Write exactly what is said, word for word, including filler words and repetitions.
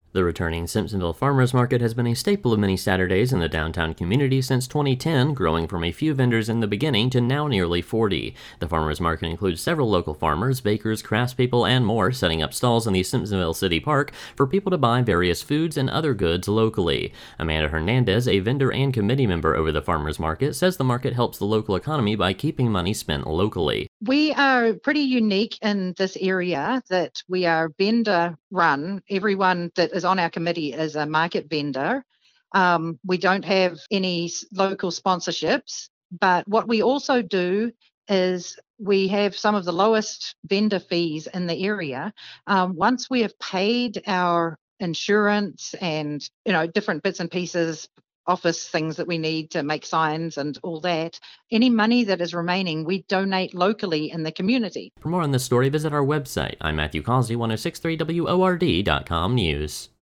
The returning Simpsonville Farmers Market has been a staple of many Saturdays in the downtown community since twenty ten, growing from a few vendors in the beginning to now nearly forty. The farmers market includes several local farmers, bakers, craftspeople, and more setting up stalls in the Simpsonville City Park for people to buy various foods and other goods locally. Amanda Hernandez, a vendor and committee member over the farmers market, says the market helps the local economy by keeping money spent locally. We are pretty unique in this area that we are vendor run. Everyone that is on our committee is a market vendor. Um, we don't have any s- local sponsorships, but what we also do is we have some of the lowest vendor fees in the area. Um, once we have paid our insurance and you know different bits and pieces, office things that we need to make signs and all that, any money that is remaining, we donate locally in the community. For more on this story, visit our website. I'm Matthew Causey, ten sixty-three W O R D dot com News.